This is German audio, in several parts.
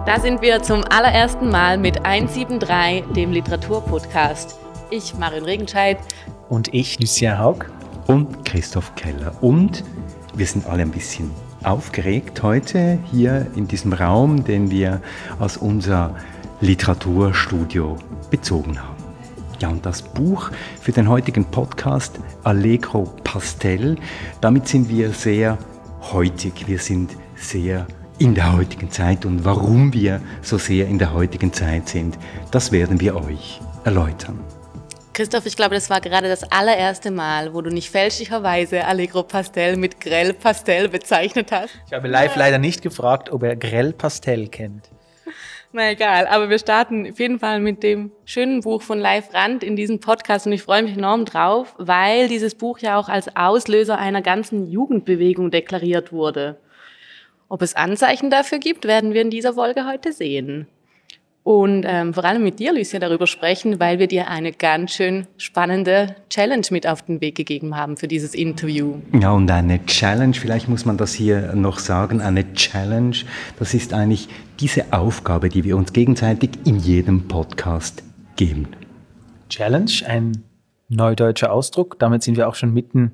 Da sind wir zum allerersten Mal mit 173, dem Literaturpodcast. Ich, Marion Regenscheid. Und ich, Lucien Haug. Und Christoph Keller. Und wir sind alle ein bisschen aufgeregt heute hier in diesem Raum, den wir als unser Literaturstudio bezogen haben. Ja, und das Buch für den heutigen Podcast, Allegro Pastel, damit sind wir sehr heutig. Wir sind sehr in der heutigen Zeit, und warum wir so sehr in der heutigen Zeit sind, das werden wir euch erläutern. Christoph, ich glaube, das war gerade das allererste Mal, wo du nicht fälschlicherweise Allegro Pastel mit Grell Pastel bezeichnet hast. Ich habe live leider nicht gefragt, ob er Grell Pastel kennt. Na egal, aber wir starten auf jeden Fall mit dem schönen Buch von Leif Rand in diesem Podcast und ich freue mich enorm drauf, weil dieses Buch ja auch als Auslöser einer ganzen Jugendbewegung deklariert wurde. Ob es Anzeichen dafür gibt, werden wir in dieser Folge heute sehen. Und vor allem mit dir, Lucien, darüber sprechen, weil wir dir eine ganz schön spannende Challenge mit auf den Weg gegeben haben für dieses Interview. Ja, und eine Challenge, vielleicht muss man das hier noch sagen, eine Challenge, das ist eigentlich diese Aufgabe, die wir uns gegenseitig in jedem Podcast geben. Challenge, ein neudeutscher Ausdruck, damit sind wir auch schon mitten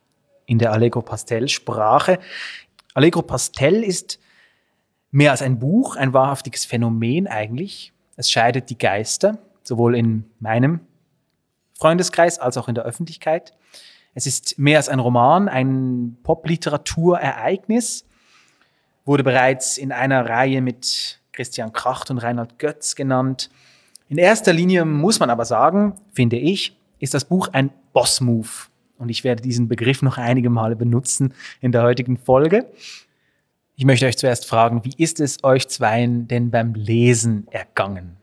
in der Allegro Pastel-Sprache. Allegro Pastel ist mehr als ein Buch, ein wahrhaftiges Phänomen eigentlich. Es scheidet die Geister, sowohl in meinem Freundeskreis als auch in der Öffentlichkeit. Es ist mehr als ein Roman, ein Popliteraturereignis. Wurde bereits in einer Reihe mit Christian Kracht und Reinhard Götz genannt. In erster Linie muss man aber sagen, finde ich, ist das Buch ein Boss-Move. Und ich werde diesen Begriff noch einige Male benutzen in der heutigen Folge. Ich möchte euch zuerst fragen, wie ist es euch zweien denn beim Lesen ergangen?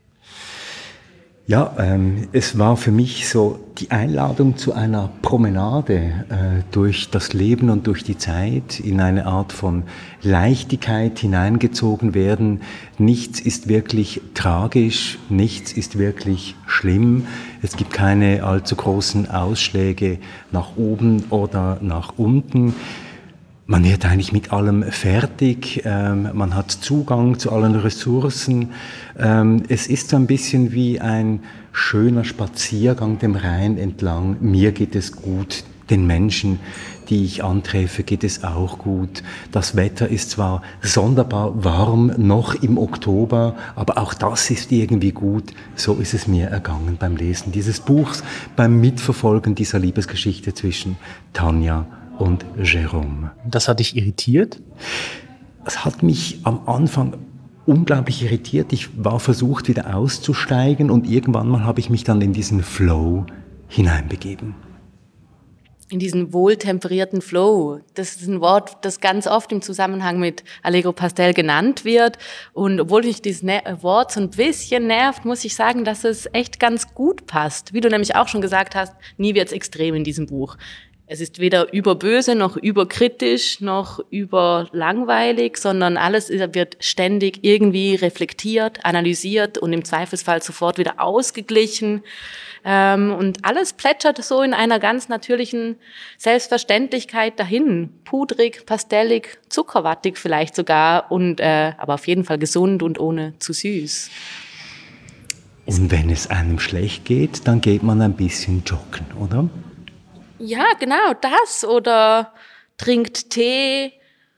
Ja, es war für mich so die Einladung zu einer Promenade durch das Leben und durch die Zeit, in eine Art von Leichtigkeit hineingezogen werden. Nichts ist wirklich tragisch, nichts ist wirklich schlimm. Es gibt keine allzu großen Ausschläge nach oben oder nach unten. Man wird eigentlich mit allem fertig, man hat Zugang zu allen Ressourcen. Es ist so ein bisschen wie ein schöner Spaziergang dem Rhein entlang. Mir geht es gut, den Menschen, die ich antreffe, geht es auch gut. Das Wetter ist zwar sonderbar warm, noch im Oktober, aber auch das ist irgendwie gut. So ist es mir ergangen beim Lesen dieses Buchs, beim Mitverfolgen dieser Liebesgeschichte zwischen Tanja und Jérôme. Das hat dich irritiert? Es hat mich am Anfang unglaublich irritiert. Ich war versucht, wieder auszusteigen, und irgendwann mal habe ich mich dann in diesen Flow hineinbegeben. In diesen wohltemperierten Flow. Das ist ein Wort, das ganz oft im Zusammenhang mit Allegro Pastel genannt wird. Und obwohl mich dieses Wort so ein bisschen nervt, muss ich sagen, dass es echt ganz gut passt. Wie du nämlich auch schon gesagt hast, nie wird's extrem in diesem Buch. Es ist weder überböse, noch überkritisch, noch überlangweilig, sondern alles wird ständig irgendwie reflektiert, analysiert und im Zweifelsfall sofort wieder ausgeglichen. Und alles plätschert so in einer ganz natürlichen Selbstverständlichkeit dahin. Pudrig, pastellig, zuckerwattig vielleicht sogar, und aber auf jeden Fall gesund und ohne zu süß. Und wenn es einem schlecht geht, dann geht man ein bisschen joggen, oder? Ja, genau, das. Oder trinkt Tee,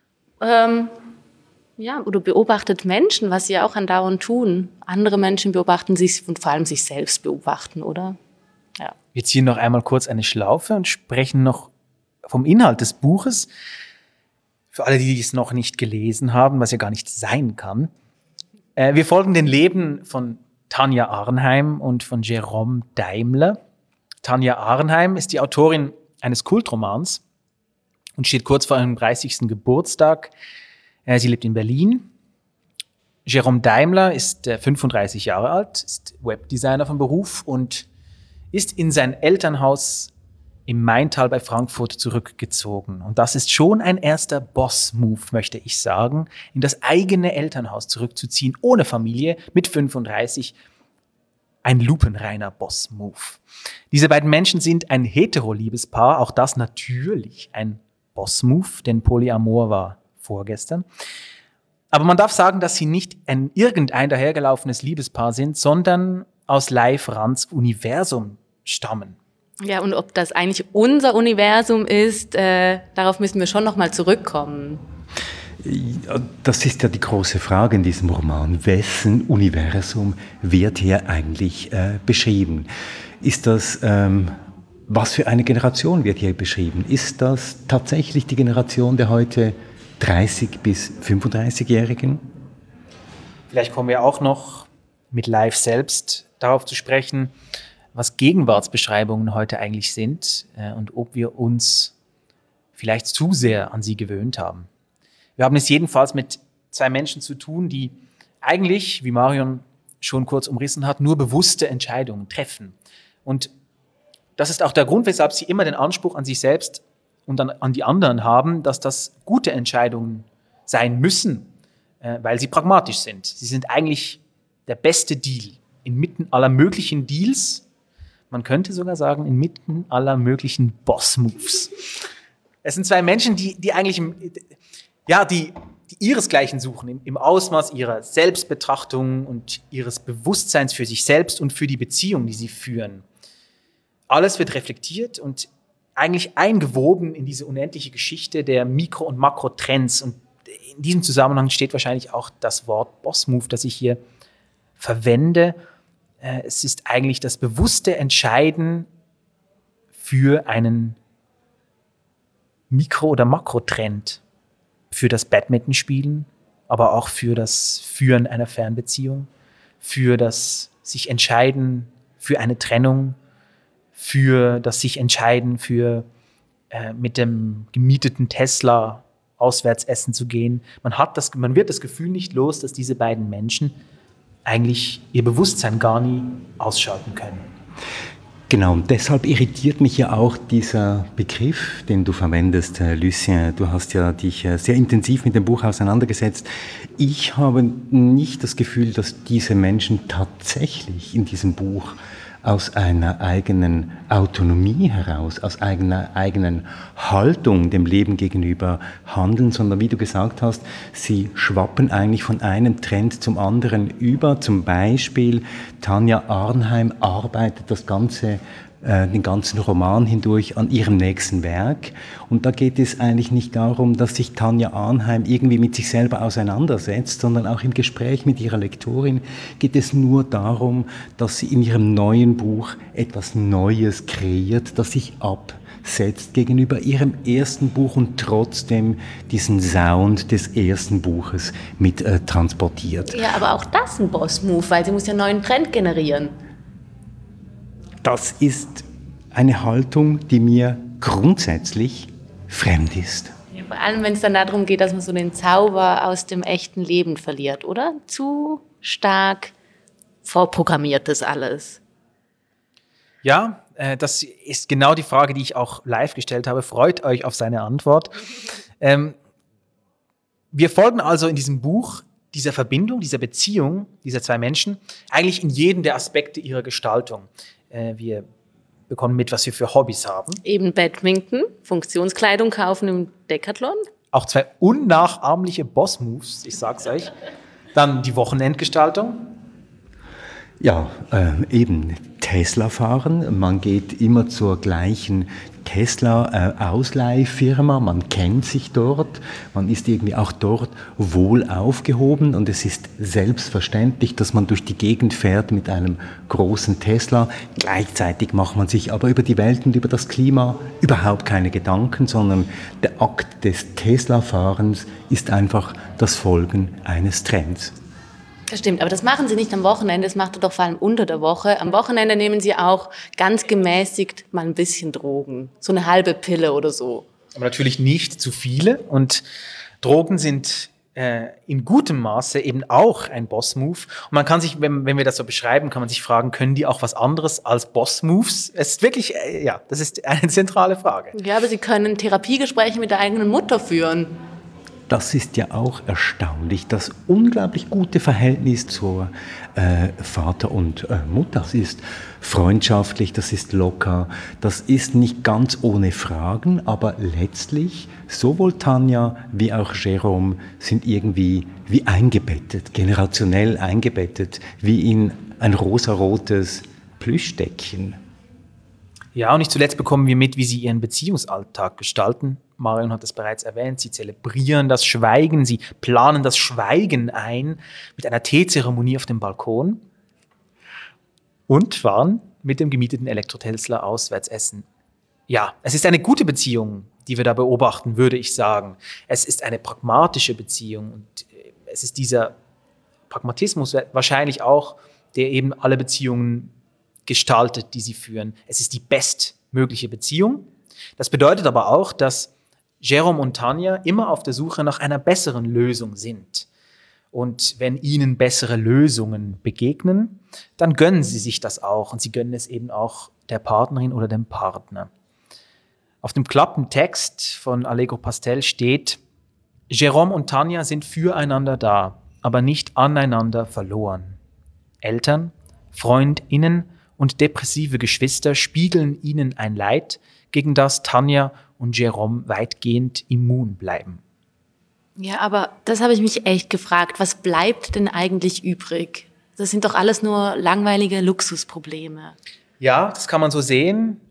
oder beobachtet Menschen, was sie ja auch andauernd tun. Andere Menschen beobachten sich und vor allem sich selbst beobachten, oder? Ja. Wir ziehen noch einmal kurz eine Schlaufe und sprechen noch vom Inhalt des Buches. Für alle, die es noch nicht gelesen haben, was ja gar nicht sein kann. Wir folgen den Leben von Tanja Arnheim und von Jérôme Daimler. Tanja Arnheim ist die Autorin eines Kultromans und steht kurz vor ihrem 30. Geburtstag. Sie lebt in Berlin. Jérôme Daimler ist 35 Jahre alt, ist Webdesigner von Beruf und ist in sein Elternhaus im Maintal bei Frankfurt zurückgezogen. Und das ist schon ein erster Boss-Move, möchte ich sagen, in das eigene Elternhaus zurückzuziehen, ohne Familie, mit 35. Ein lupenreiner Boss-Move. Diese beiden Menschen sind ein hetero-Liebespaar, auch das natürlich ein Boss-Move, denn Polyamor war vorgestern. Aber man darf sagen, dass sie nicht irgendein dahergelaufenes Liebespaar sind, sondern aus Leif Rands Universum stammen. Ja, und ob das eigentlich unser Universum ist, darauf müssen wir schon nochmal zurückkommen. Das ist ja die große Frage in diesem Roman. Wessen Universum wird hier eigentlich beschrieben? Ist das, was für eine Generation wird hier beschrieben? Ist das tatsächlich die Generation der heute 30- bis 35-Jährigen? Vielleicht kommen wir auch noch mit Leif selbst darauf zu sprechen, was Gegenwartsbeschreibungen heute eigentlich sind und ob wir uns vielleicht zu sehr an sie gewöhnt haben. Wir haben es jedenfalls mit zwei Menschen zu tun, die eigentlich, wie Marion schon kurz umrissen hat, nur bewusste Entscheidungen treffen. Und das ist auch der Grund, weshalb sie immer den Anspruch an sich selbst und an die anderen haben, dass das gute Entscheidungen sein müssen, weil sie pragmatisch sind. Sie sind eigentlich der beste Deal inmitten aller möglichen Deals. Man könnte sogar sagen, inmitten aller möglichen Boss-Moves. Es sind zwei Menschen, die eigentlich die ihresgleichen suchen, im Ausmaß ihrer Selbstbetrachtung und ihres Bewusstseins für sich selbst und für die Beziehung, die sie führen. Alles wird reflektiert und eigentlich eingewoben in diese unendliche Geschichte der Mikro- und Makrotrends. Und in diesem Zusammenhang steht wahrscheinlich auch das Wort Boss-Move, das ich hier verwende. Es ist eigentlich das bewusste Entscheiden für einen Mikro- oder Makrotrend, für das Badmintonspielen, aber auch für das Führen einer Fernbeziehung, für das sich entscheiden für eine Trennung, für das sich entscheiden für mit dem gemieteten Tesla auswärts essen zu gehen. Man wird das Gefühl nicht los, dass diese beiden Menschen eigentlich ihr Bewusstsein gar nie ausschalten können. Genau, und deshalb irritiert mich ja auch dieser Begriff, den du verwendest, Lucien. Du hast ja dich sehr intensiv mit dem Buch auseinandergesetzt. Ich habe nicht das Gefühl, dass diese Menschen tatsächlich in diesem Buch aus einer eigenen Autonomie heraus, aus einer eigenen Haltung dem Leben gegenüber handeln, sondern wie du gesagt hast, sie schwappen eigentlich von einem Trend zum anderen über. Zum Beispiel Tanja Arnheim arbeitet den ganzen Roman hindurch an ihrem nächsten Werk. Und da geht es eigentlich nicht darum, dass sich Tanja Arnheim irgendwie mit sich selber auseinandersetzt, sondern auch im Gespräch mit ihrer Lektorin geht es nur darum, dass sie in ihrem neuen Buch etwas Neues kreiert, das sich absetzt gegenüber ihrem ersten Buch und trotzdem diesen Sound des ersten Buches mit transportiert. Ja, aber auch das ein Boss-Move, weil sie muss ja einen neuen Trend generieren. Das ist eine Haltung, die mir grundsätzlich fremd ist. Ja, vor allem, wenn es dann darum geht, dass man so den Zauber aus dem echten Leben verliert, oder? Zu stark vorprogrammiert das alles. Ja, das ist genau die Frage, die ich auch live gestellt habe. Freut euch auf seine Antwort. Wir folgen also in diesem Buch dieser Verbindung, dieser Beziehung dieser zwei Menschen, eigentlich in jedem der Aspekte ihrer Gestaltung. Wir bekommen mit, was wir für Hobbys haben. Eben Badminton, Funktionskleidung kaufen im Decathlon. Auch zwei unnachahmliche Boss-Moves, ich sag's euch. Dann die Wochenendgestaltung. Ja, eben Tesla fahren. Man geht immer zur gleichen Tesla-Ausleihfirma. Man kennt sich dort. Man ist irgendwie auch dort wohl aufgehoben. Und es ist selbstverständlich, dass man durch die Gegend fährt mit einem großen Tesla. Gleichzeitig macht man sich aber über die Welt und über das Klima überhaupt keine Gedanken, sondern der Akt des Tesla-Fahrens ist einfach das Folgen eines Trends. Das stimmt, aber das machen Sie nicht am Wochenende, das macht er doch vor allem unter der Woche. Am Wochenende nehmen Sie auch ganz gemäßigt mal ein bisschen Drogen, so eine halbe Pille oder so. Aber natürlich nicht zu viele und Drogen sind in gutem Maße eben auch ein Boss-Move. Und man kann sich, wenn wir das so beschreiben, kann man sich fragen, können die auch was anderes als Boss-Moves? Es ist wirklich, das ist eine zentrale Frage. Ja, aber Sie können Therapiegespräche mit der eigenen Mutter führen. das ist ja auch erstaunlich, das unglaublich gute Verhältnis zur Vater und Mutter. Das ist freundschaftlich, das ist locker, das ist nicht ganz ohne Fragen, aber letztlich sowohl Tanja wie auch Jérôme sind irgendwie wie eingebettet, generationell eingebettet, wie in ein rosarotes Plüschdeckchen. Ja, und nicht zuletzt bekommen wir mit, wie sie ihren Beziehungsalltag gestalten. Marion hat es bereits erwähnt, sie zelebrieren das Schweigen, sie planen das Schweigen ein mit einer Teezeremonie auf dem Balkon und fahren mit dem gemieteten Elektro-Tesla auswärts essen. Ja, es ist eine gute Beziehung, die wir da beobachten, würde ich sagen. Es ist eine pragmatische Beziehung und es ist dieser Pragmatismus wahrscheinlich auch, der eben alle Beziehungen gestaltet, die sie führen. Es ist die bestmögliche Beziehung. Das bedeutet aber auch, dass Jérôme und Tanja immer auf der Suche nach einer besseren Lösung sind. Und wenn ihnen bessere Lösungen begegnen, dann gönnen sie sich das auch. Und sie gönnen es eben auch der Partnerin oder dem Partner. Auf dem Klappentext von Allegro Pastel steht: Jérôme und Tanja sind füreinander da, aber nicht aneinander verloren. Eltern, FreundInnen und depressive Geschwister spiegeln ihnen ein Leid, gegen das Tanja und Jérôme weitgehend immun bleiben. Ja, aber das habe ich mich echt gefragt. Was bleibt denn eigentlich übrig? Das sind doch alles nur langweilige Luxusprobleme. Ja, das kann man so sehen.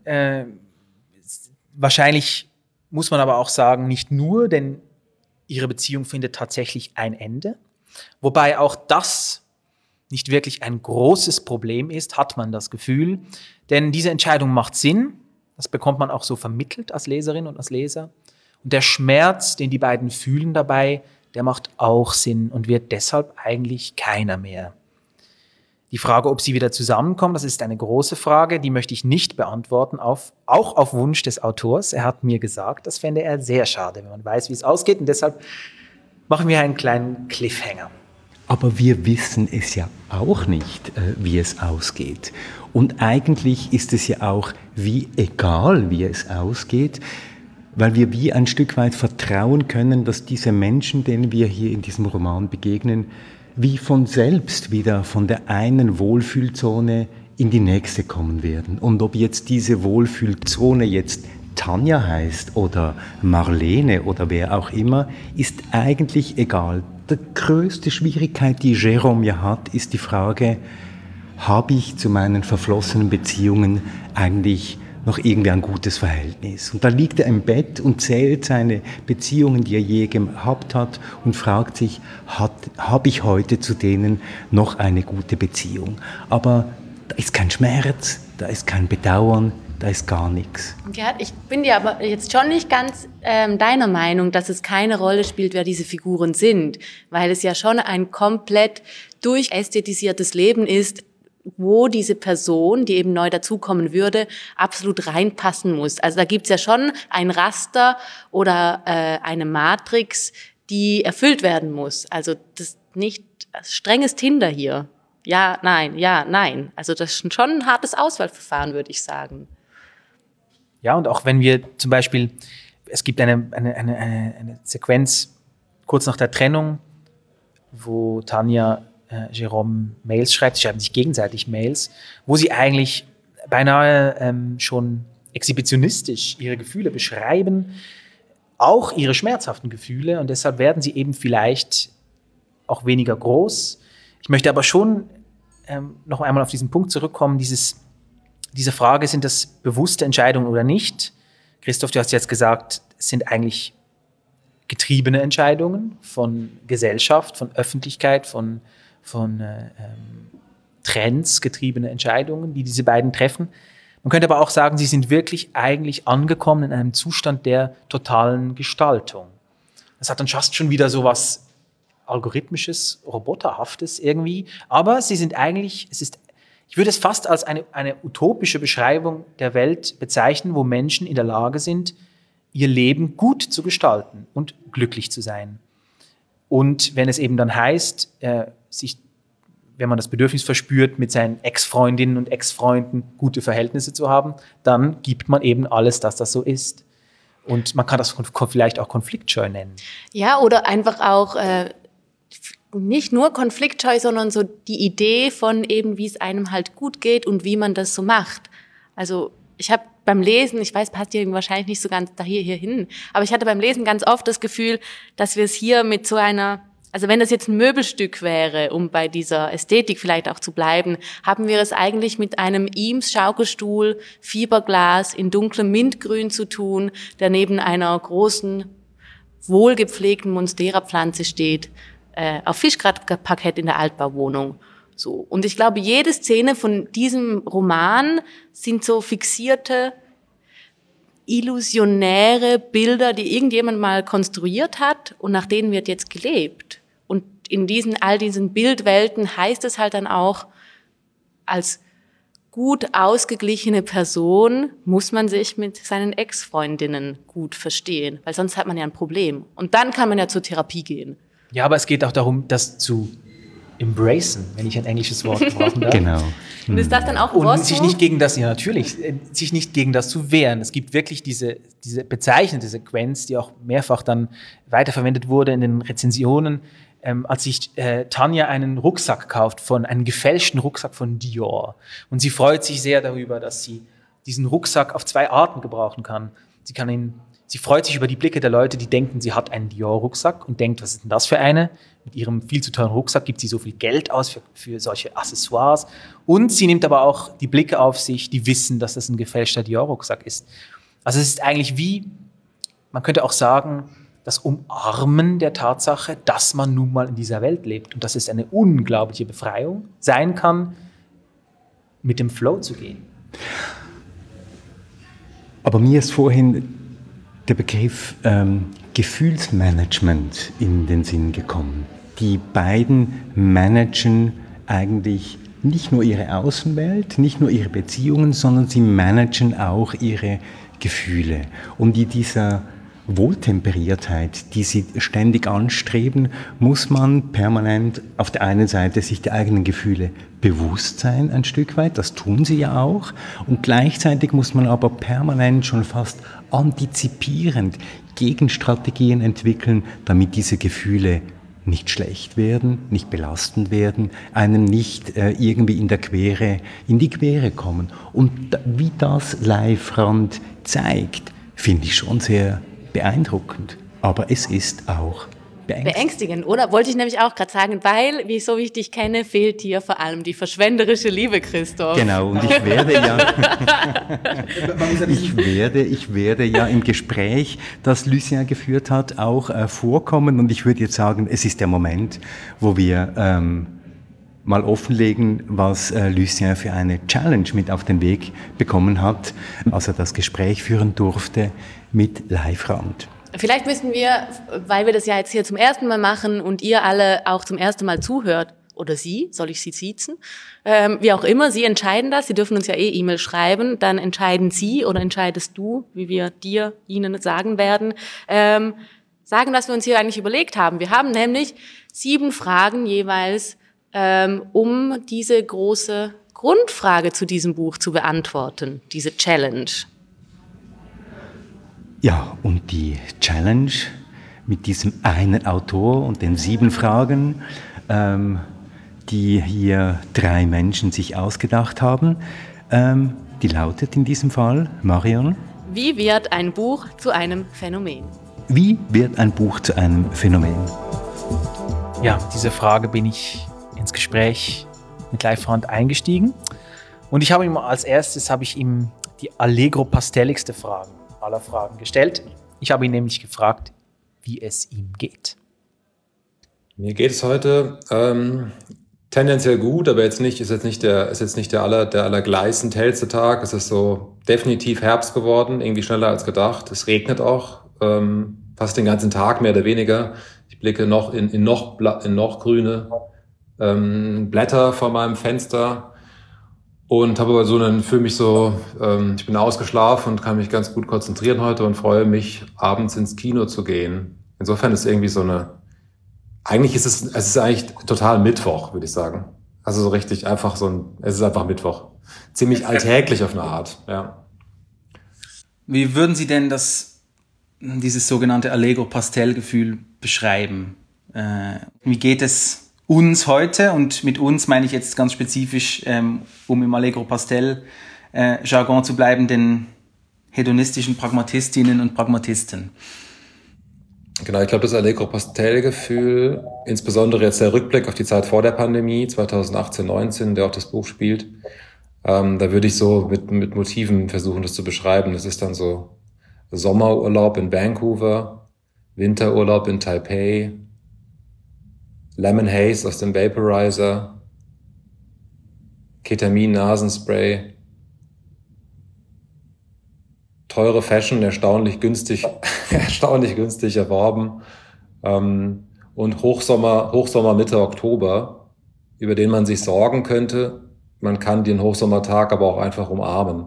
Wahrscheinlich muss man aber auch sagen, nicht nur, denn ihre Beziehung findet tatsächlich ein Ende. Wobei auch das nicht wirklich ein großes Problem ist, hat man das Gefühl. Denn diese Entscheidung macht Sinn. Das bekommt man auch so vermittelt als Leserin und als Leser. Und der Schmerz, den die beiden fühlen dabei, der macht auch Sinn und wird deshalb eigentlich keiner mehr. Die Frage, ob sie wieder zusammenkommen, das ist eine große Frage, die möchte ich nicht beantworten, auch auf Wunsch des Autors. Er hat mir gesagt, das fände er sehr schade, wenn man weiß, wie es ausgeht. Und deshalb machen wir einen kleinen Cliffhanger. Aber wir wissen es ja auch nicht, wie es ausgeht. Und eigentlich ist es ja auch wie egal, wie es ausgeht, weil wir wie ein Stück weit vertrauen können, dass diese Menschen, denen wir hier in diesem Roman begegnen, wie von selbst wieder von der einen Wohlfühlzone in die nächste kommen werden. Und ob jetzt diese Wohlfühlzone jetzt Tanja heißt oder Marlene oder wer auch immer, ist eigentlich egal. Die größte Schwierigkeit, die Jérôme ja hat, ist die Frage, habe ich zu meinen verflossenen Beziehungen eigentlich noch irgendwie ein gutes Verhältnis? Und da liegt er im Bett und zählt seine Beziehungen, die er je gehabt hat und fragt sich, habe ich heute zu denen noch eine gute Beziehung? Aber da ist kein Schmerz, da ist kein Bedauern, da ist gar nichts. Ja, ich bin dir aber jetzt schon nicht ganz deiner Meinung, dass es keine Rolle spielt, wer diese Figuren sind, weil es ja schon ein komplett durchästhetisiertes Leben ist, wo diese Person, die eben neu dazukommen würde, absolut reinpassen muss. Also da gibt's ja schon ein Raster oder eine Matrix, die erfüllt werden muss. Also das ist nicht strenges Tinder hier. Ja, nein. Also das ist schon ein hartes Auswahlverfahren, würde ich sagen. Ja, und auch wenn wir zum Beispiel, es gibt eine Sequenz kurz nach der Trennung, wo Tanja Jérôme Mails schreibt, sie schreiben sich gegenseitig Mails, wo sie eigentlich beinahe schon exhibitionistisch ihre Gefühle beschreiben, auch ihre schmerzhaften Gefühle, und deshalb werden sie eben vielleicht auch weniger groß. Ich möchte aber schon noch einmal auf diesen Punkt zurückkommen, diese Frage, sind das bewusste Entscheidungen oder nicht? Christoph, du hast jetzt gesagt, es sind eigentlich getriebene Entscheidungen von Gesellschaft, von Öffentlichkeit, von Trends getriebene Entscheidungen, die diese beiden treffen. Man könnte aber auch sagen, sie sind wirklich eigentlich angekommen in einem Zustand der totalen Gestaltung. Das hat dann fast schon wieder so was Algorithmisches, Roboterhaftes irgendwie, aber sie sind eigentlich, ich würde es fast als eine utopische Beschreibung der Welt bezeichnen, wo Menschen in der Lage sind, ihr Leben gut zu gestalten und glücklich zu sein. Und wenn es eben dann heißt, wenn man das Bedürfnis verspürt, mit seinen Ex-Freundinnen und Ex-Freunden gute Verhältnisse zu haben, dann gibt man eben alles, dass das so ist. Und man kann das vielleicht auch konfliktscheu nennen. Ja, oder einfach auch nicht nur konfliktscheu, sondern so die Idee von eben, wie es einem halt gut geht und wie man das so macht. Also ich habe beim Lesen, ich weiß, passt hier wahrscheinlich nicht so ganz hier hin, aber ich hatte beim Lesen ganz oft das Gefühl, dass wir es hier mit so einer, also wenn das jetzt ein Möbelstück wäre, um bei dieser Ästhetik vielleicht auch zu bleiben, haben wir es eigentlich mit einem Eames-Schaukelstuhl, Fiberglas in dunklem Mintgrün zu tun, der neben einer großen, wohlgepflegten Monstera-Pflanze steht, auf Fischgrätparkett in der Altbauwohnung. So. Und ich glaube, jede Szene von diesem Roman sind so fixierte, illusionäre Bilder, die irgendjemand mal konstruiert hat und nach denen wird jetzt gelebt. Und in all diesen Bildwelten heißt es halt dann auch, als gut ausgeglichene Person muss man sich mit seinen Ex-Freundinnen gut verstehen, weil sonst hat man ja ein Problem. Und dann kann man ja zur Therapie gehen. Ja, aber es geht auch darum, das zu embracen, wenn ich ein englisches Wort brauchen darf. Genau. Und ist das dann auch ein Und Wort? sich nicht gegen das, ja natürlich, sich nicht gegen das zu wehren. Es gibt wirklich diese bezeichnende Sequenz, die auch mehrfach dann weiterverwendet wurde in den Rezensionen, als sich Tanja einen Rucksack kauft, einen gefälschten Rucksack von Dior. Und sie freut sich sehr darüber, dass sie diesen Rucksack auf 2 Arten gebrauchen kann. Sie freut sich über die Blicke der Leute, die denken, sie hat einen Dior-Rucksack und denkt, was ist denn das für eine? Mit ihrem viel zu teuren Rucksack gibt sie so viel Geld aus für solche Accessoires. Und sie nimmt aber auch die Blicke auf sich, die wissen, dass das ein gefälschter Dior-Rucksack ist. Also es ist eigentlich man könnte auch sagen, das Umarmen der Tatsache, dass man nun mal in dieser Welt lebt und dass es eine unglaubliche Befreiung sein kann, mit dem Flow zu gehen. Aber mir ist vorhin der Begriff Gefühlsmanagement in den Sinn gekommen. Die beiden managen eigentlich nicht nur ihre Außenwelt, nicht nur ihre Beziehungen, sondern sie managen auch ihre Gefühle. Und in dieser Wohltemperiertheit, die sie ständig anstreben, muss man permanent auf der einen Seite sich der eigenen Gefühle bewusst sein, ein Stück weit, das tun sie ja auch, und gleichzeitig muss man aber permanent schon fast antizipierend Gegenstrategien entwickeln, damit diese Gefühle nicht schlecht werden, nicht belastend werden, einem nicht irgendwie in die Quere kommen. Und wie das Leifrand zeigt, finde ich schon sehr beeindruckend. Aber es ist auch beängstigend, oder? Wollte ich nämlich auch gerade sagen, weil, so wie ich dich kenne, fehlt dir vor allem die verschwenderische Liebe, Christoph. Genau, und ich werde ja im Gespräch, das Lucien geführt hat, auch vorkommen, und ich würde jetzt sagen, es ist der Moment, wo wir mal offenlegen, was Lucien für eine Challenge mit auf den Weg bekommen hat, als er das Gespräch führen durfte mit Leifrand. Vielleicht müssen wir, weil wir das ja jetzt hier zum ersten Mal machen und ihr alle auch zum ersten Mal zuhört, oder Sie, soll ich Sie siezen? Wie auch immer, Sie entscheiden das. Sie dürfen uns ja E-Mail schreiben. Dann entscheiden Sie oder entscheidest du, wie wir Ihnen sagen werden, sagen, was wir uns hier eigentlich überlegt haben. Wir haben nämlich 7 Fragen jeweils, um diese große Grundfrage zu diesem Buch zu beantworten, diese Challenge. Ja, und die Challenge mit diesem einen Autor und den 7 Fragen, die hier 3 Menschen sich ausgedacht haben, die lautet in diesem Fall, Marion: Wie wird ein Buch zu einem Phänomen? Wie wird ein Buch zu einem Phänomen? Ja, mit dieser Frage bin ich ins Gespräch mit Leifrand eingestiegen. Und ich habe ihm als erstes die allegro-pastelligste Frage aller Fragen gestellt. Ich habe ihn nämlich gefragt, wie es ihm geht. Mir geht es heute tendenziell gut, aber ist jetzt nicht der allergleißend hellste Tag. Es ist so definitiv Herbst geworden, irgendwie schneller als gedacht. Es regnet auch fast den ganzen Tag, mehr oder weniger. Ich blicke noch in noch grüne Blätter vor meinem Fenster. Und habe aber fühle mich so, ich bin ausgeschlafen und kann mich ganz gut konzentrieren heute und freue mich, abends ins Kino zu gehen. Insofern ist irgendwie es ist eigentlich total Mittwoch, würde ich sagen. Also so richtig einfach es ist einfach Mittwoch. Ziemlich alltäglich auf eine Art, ja. Wie würden Sie denn das dieses sogenannte Allegro-Pastel-Gefühl beschreiben. Wie geht es uns heute? Und mit uns meine ich jetzt ganz spezifisch, um im Allegro-Pastel-Jargon zu bleiben, den hedonistischen Pragmatistinnen und Pragmatisten. Genau, ich glaube, das Allegro-Pastel-Gefühl, insbesondere jetzt der Rückblick auf die Zeit vor der Pandemie, 2018, 19, der auch das Buch spielt, da würde ich so mit Motiven versuchen, das zu beschreiben. Das ist dann so Sommerurlaub in Vancouver, Winterurlaub in Taipei, Lemon Haze aus dem Vaporizer, Ketamin-Nasenspray, teure Fashion, erstaunlich günstig erworben, und Hochsommer Mitte Oktober, über den man sich sorgen könnte. Man kann den Hochsommertag aber auch einfach umarmen.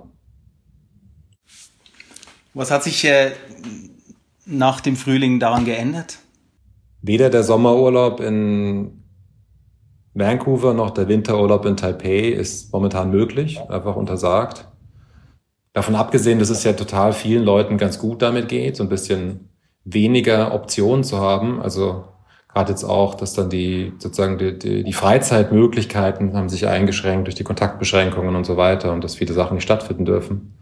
Was hat sich nach dem Frühling daran geändert? Weder der Sommerurlaub in Vancouver noch der Winterurlaub in Taipei ist momentan möglich, einfach untersagt. Davon abgesehen, dass es ja total vielen Leuten ganz gut damit geht, so ein bisschen weniger Optionen zu haben. Also gerade jetzt auch, dass dann die Freizeitmöglichkeiten haben sich eingeschränkt durch die Kontaktbeschränkungen und so weiter und dass viele Sachen nicht stattfinden dürfen.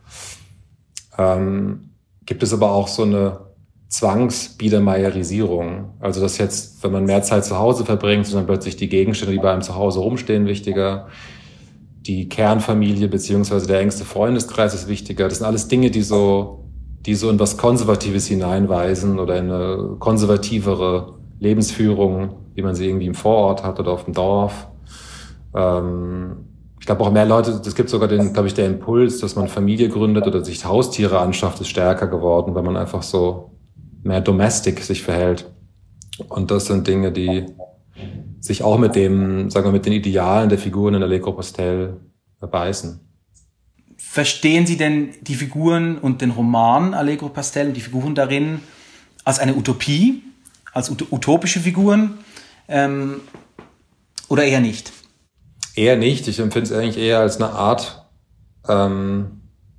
Gibt es aber auch so eine Zwangsbiedermeierisierung. Also dass jetzt, wenn man mehr Zeit zu Hause verbringt, sind dann plötzlich die Gegenstände, die bei einem zu Hause rumstehen, wichtiger. Die Kernfamilie beziehungsweise der engste Freundeskreis ist wichtiger. Das sind alles Dinge, die so in was Konservatives hineinweisen oder in eine konservativere Lebensführung, wie man sie irgendwie im Vorort hat oder auf dem Dorf. Ich glaube auch mehr Leute, es gibt sogar der Impuls, dass man Familie gründet oder sich Haustiere anschafft, ist stärker geworden, weil man einfach so mehr domestic sich verhält. Und das sind Dinge, die sich auch mit den Idealen der Figuren in Allegro Pastel beißen. Verstehen Sie denn die Figuren und den Roman Allegro Pastel und die Figuren darin als eine Utopie, als utopische Figuren, oder eher nicht? Eher nicht. Ich empfinde es eigentlich eher als eine Art, einen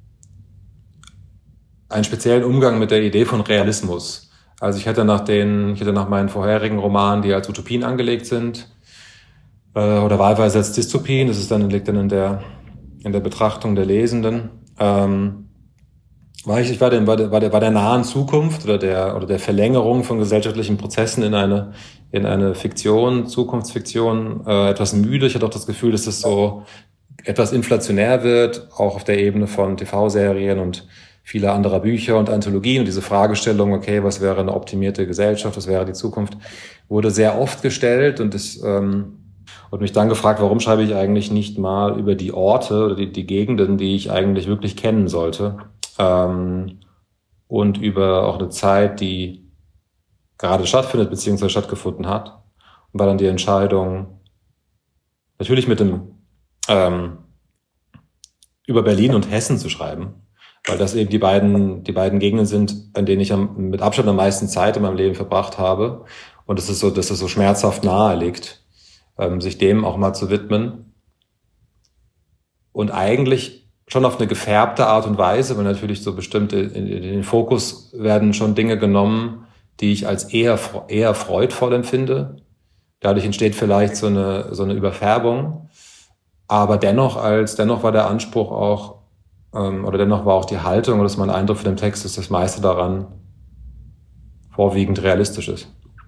speziellen Umgang mit der Idee von Realismus. Also ich hätte nach meinen vorherigen Romanen, die als Utopien angelegt sind, oder wahlweise als Dystopien, liegt dann in der Betrachtung der Lesenden, war der nahen Zukunft oder der Verlängerung von gesellschaftlichen Prozessen in eine Fiktion, Zukunftsfiktion, etwas müde. Ich hatte auch das Gefühl, dass es so etwas inflationär wird, auch auf der Ebene von TV-Serien und vieler anderer Bücher und Anthologien. Und diese Fragestellung, okay, was wäre eine optimierte Gesellschaft, was wäre die Zukunft, wurde sehr oft gestellt und mich dann gefragt, warum schreibe ich eigentlich nicht mal über die Orte oder die Gegenden, die ich eigentlich wirklich kennen sollte, und über auch eine Zeit, die gerade stattfindet bzw. stattgefunden hat. Und war dann die Entscheidung, natürlich über Berlin und Hessen zu schreiben, weil das eben die beiden Gegenden sind, an denen ich mit Abstand am meisten Zeit in meinem Leben verbracht habe. Und dass es so schmerzhaft nahe liegt, sich dem auch mal zu widmen. Und eigentlich schon auf eine gefärbte Art und Weise, weil natürlich so bestimmte, in den Fokus werden schon Dinge genommen, die ich als eher freudvoll empfinde. Dadurch entsteht vielleicht so eine Überfärbung. Aber dennoch war der Anspruch auch, dennoch war auch die Haltung, oder das ist mein Eindruck von dem Text, dass das meiste daran vorwiegend realistisch ist.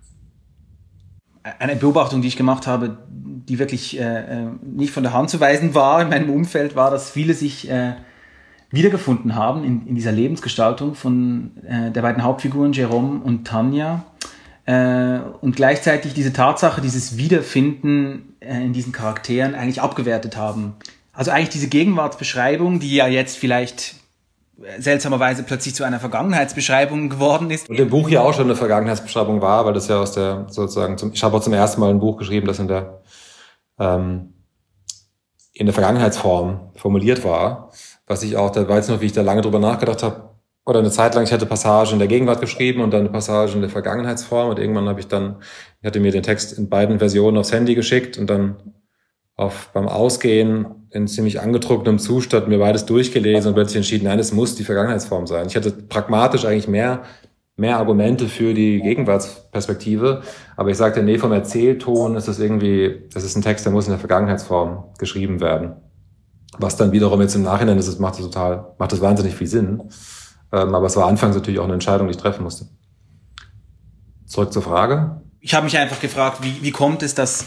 Eine Beobachtung, die ich gemacht habe, die wirklich nicht von der Hand zu weisen war in meinem Umfeld, war, dass viele sich wiedergefunden haben in dieser Lebensgestaltung von der beiden Hauptfiguren, Jérôme und Tanja. Und gleichzeitig diese Tatsache, dieses Wiederfinden in diesen Charakteren eigentlich abgewertet haben. Also eigentlich diese Gegenwartsbeschreibung, die ja jetzt vielleicht seltsamerweise plötzlich zu einer Vergangenheitsbeschreibung geworden ist. Und im Buch ja auch schon eine Vergangenheitsbeschreibung war, weil das ja ich habe auch zum ersten Mal ein Buch geschrieben, das in der Vergangenheitsform formuliert war, da weiß ich noch, wie ich da lange drüber nachgedacht habe, oder eine Zeit lang, ich hatte Passagen in der Gegenwart geschrieben und dann eine Passage in der Vergangenheitsform und irgendwann ich hatte mir den Text in beiden Versionen aufs Handy geschickt und dann beim Ausgehen in ziemlich angetrunkenem Zustand mir beides durchgelesen und plötzlich entschieden, nein, es muss die Vergangenheitsform sein. Ich hatte pragmatisch eigentlich mehr mehr Argumente für die Gegenwartsperspektive. Aber ich sagte, nee, vom Erzählton ist das irgendwie, das ist ein Text, der muss in der Vergangenheitsform geschrieben werden. Was dann wiederum jetzt im Nachhinein ist, macht das wahnsinnig viel Sinn. Aber es war anfangs natürlich auch eine Entscheidung, die ich treffen musste. Zurück zur Frage. Ich habe mich einfach gefragt, wie kommt es, dass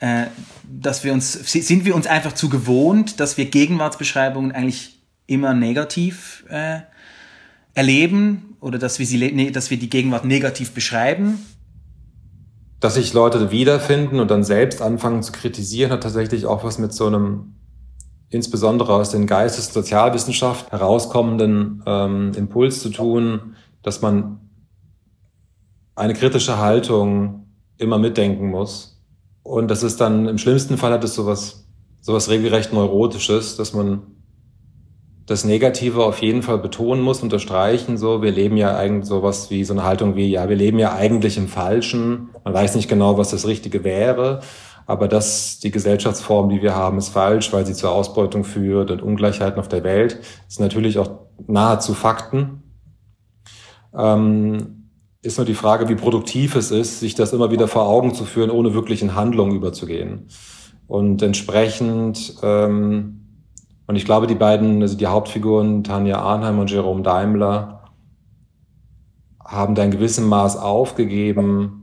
sind wir uns einfach zu gewohnt, dass wir Gegenwartsbeschreibungen eigentlich immer negativ erleben oder dass wir die Gegenwart negativ beschreiben? Dass sich Leute wiederfinden und dann selbst anfangen zu kritisieren, hat tatsächlich auch was mit so einem, insbesondere aus den Geistes- und Sozialwissenschaft herauskommenden Impuls zu tun, dass man eine kritische Haltung immer mitdenken muss. Und das ist dann, im schlimmsten Fall hat es sowas regelrecht Neurotisches, dass man das Negative auf jeden Fall betonen muss, unterstreichen, so, wir leben ja eigentlich sowas wie so eine Haltung wie, ja, wir leben ja eigentlich im Falschen. Man weiß nicht genau, was das Richtige wäre, aber die Gesellschaftsform, die wir haben, ist falsch, weil sie zur Ausbeutung führt und Ungleichheiten auf der Welt. Das ist natürlich auch nahezu Fakten. Ist nur die Frage, wie produktiv es ist, sich das immer wieder vor Augen zu führen, ohne wirklich in Handlung überzugehen. Und entsprechend, und ich glaube, die Hauptfiguren, Tanja Arnheim und Jerome Daimler, haben da in gewissem Maß aufgegeben,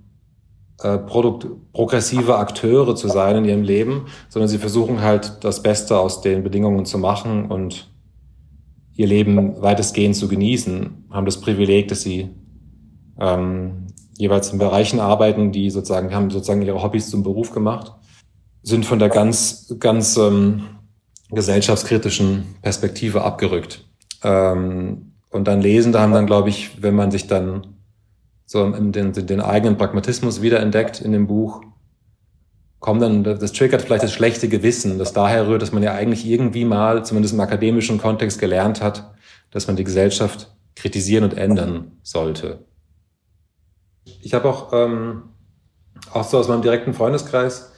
progressive Akteure zu sein in ihrem Leben, sondern sie versuchen halt das Beste aus den Bedingungen zu machen und ihr Leben weitestgehend zu genießen, haben das Privileg, dass sie jeweils in Bereichen arbeiten, haben sozusagen ihre Hobbys zum Beruf gemacht, sind von der ganz gesellschaftskritischen Perspektive abgerückt. Und dann Lesende haben dann, glaube ich, wenn man sich dann so den eigenen Pragmatismus wiederentdeckt in dem Buch, das triggert vielleicht das schlechte Gewissen, das daher rührt, dass man ja eigentlich irgendwie mal, zumindest im akademischen Kontext, gelernt hat, dass man die Gesellschaft kritisieren und ändern sollte. Ich habe auch so aus meinem direkten Freundeskreis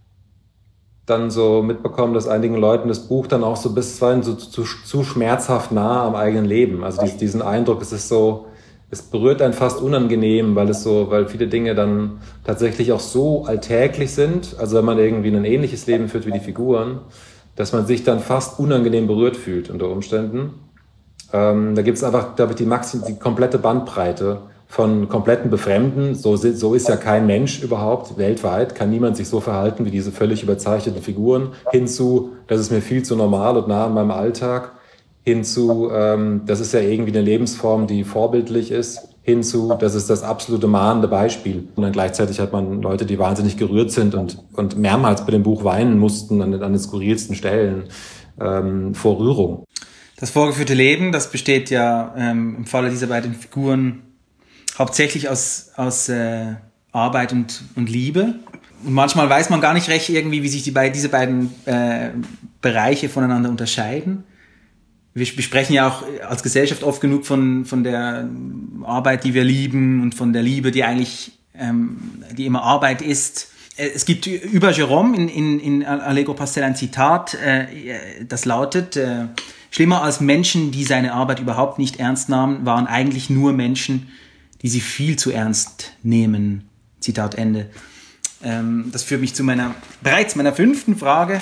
dann so mitbekommen, dass einigen Leuten das Buch dann auch so bisweilen so zu schmerzhaft nah am eigenen Leben. Also diesen Eindruck, es berührt einen fast unangenehm, weil viele Dinge dann tatsächlich auch so alltäglich sind. Also wenn man irgendwie ein ähnliches Leben führt wie die Figuren, dass man sich dann fast unangenehm berührt fühlt unter Umständen. Da gibt es einfach, glaube ich, die komplette Bandbreite von kompletten Befremden. So ist ja kein Mensch überhaupt weltweit, kann niemand sich so verhalten wie diese völlig überzeichneten Figuren, hinzu, das ist mir viel zu normal und nah an meinem Alltag, hinzu, das ist ja irgendwie eine Lebensform, die vorbildlich ist, hinzu, das ist das absolute mahnende Beispiel. Und dann gleichzeitig hat man Leute, die wahnsinnig gerührt sind und mehrmals bei dem Buch weinen mussten an den skurrilsten Stellen vor Rührung. Das vorgeführte Leben, das besteht ja im Falle dieser beiden Figuren hauptsächlich aus Arbeit und Liebe. Und manchmal weiß man gar nicht recht irgendwie, wie sich diese beiden Bereiche voneinander unterscheiden. Wir sprechen ja auch als Gesellschaft oft genug von der Arbeit, die wir lieben und von der Liebe, die eigentlich die immer Arbeit ist. Es gibt über Jérôme in Allegro Pastel ein Zitat, das lautet: Schlimmer als Menschen, die seine Arbeit überhaupt nicht ernst nahmen, waren eigentlich nur Menschen, die sie viel zu ernst nehmen. Zitat Ende. Das führt mich zu meiner 5. Frage.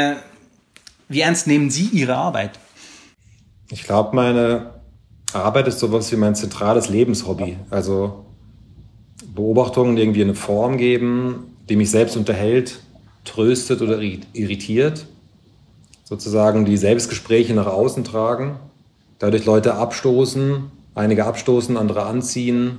Wie ernst nehmen Sie Ihre Arbeit? Ich glaube, meine Arbeit ist sowas wie mein zentrales Lebenshobby. Also Beobachtungen, die irgendwie eine Form geben, die mich selbst unterhält, tröstet oder irritiert. Sozusagen die Selbstgespräche nach außen tragen, dadurch Leute einige abstoßen, andere anziehen,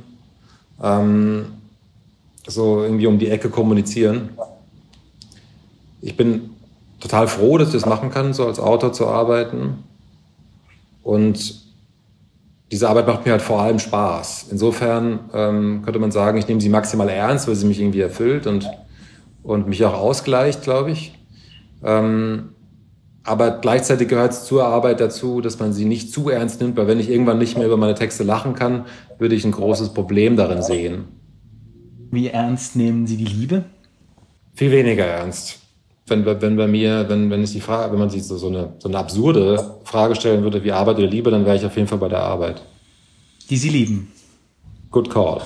so irgendwie um die Ecke kommunizieren. Ich bin total froh, dass ich das machen kann, so als Autor zu arbeiten. Und diese Arbeit macht mir halt vor allem Spaß. Insofern könnte man sagen, ich nehme sie maximal ernst, weil sie mich irgendwie erfüllt und mich auch ausgleicht, glaube ich. Aber gleichzeitig gehört es zur Arbeit dazu, dass man sie nicht zu ernst nimmt, weil wenn ich irgendwann nicht mehr über meine Texte lachen kann, würde ich ein großes Problem darin sehen. Wie ernst nehmen Sie die Liebe? Viel weniger ernst. Wenn man sich so eine absurde Frage stellen würde, wie Arbeit oder Liebe, dann wäre ich auf jeden Fall bei der Arbeit. Die Sie lieben? Good call.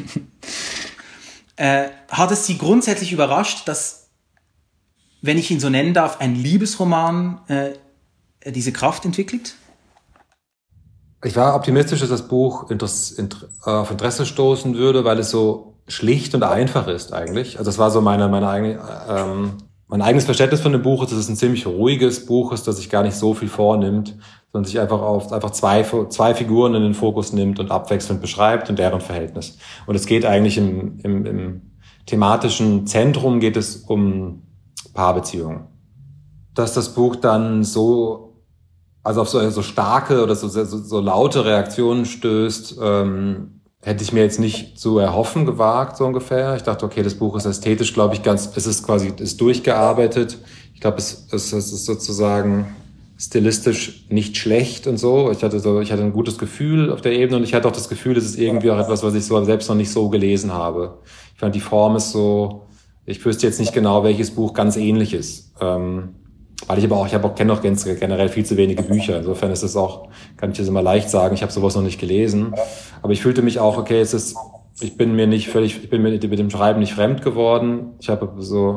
Hat es Sie grundsätzlich überrascht, dass, wenn ich ihn so nennen darf, ein Liebesroman diese Kraft entwickelt? Ich war optimistisch, dass das Buch auf Interesse stoßen würde, weil es so schlicht und einfach ist eigentlich. Also das war so mein eigenes Verständnis von dem Buch ist, dass es ein ziemlich ruhiges Buch ist, das sich gar nicht so viel vornimmt, sondern sich einfach zwei Figuren in den Fokus nimmt und abwechselnd beschreibt und deren Verhältnis. Und es geht eigentlich im thematischen Zentrum geht es um Paarbeziehungen. Dass das Buch dann also auf so starke oder so laute Reaktionen stößt, hätte ich mir jetzt nicht zu erhoffen gewagt, so ungefähr. Ich dachte, okay, das Buch ist ästhetisch, glaube ich, ist durchgearbeitet. Ich glaube, es ist sozusagen stilistisch nicht schlecht und so. Ich hatte ein gutes Gefühl auf der Ebene und ich hatte auch das Gefühl, es ist irgendwie auch etwas, was ich so selbst noch nicht so gelesen habe. Ich fand, die Form ist so, ich wüsste jetzt nicht genau, welches Buch ganz ähnlich ist. Weil ich kenne auch generell viel zu wenige Bücher. Insofern kann ich das immer leicht sagen, ich habe sowas noch nicht gelesen. Aber ich fühlte mich auch, okay, ich bin mir mit dem Schreiben nicht fremd geworden. Ich habe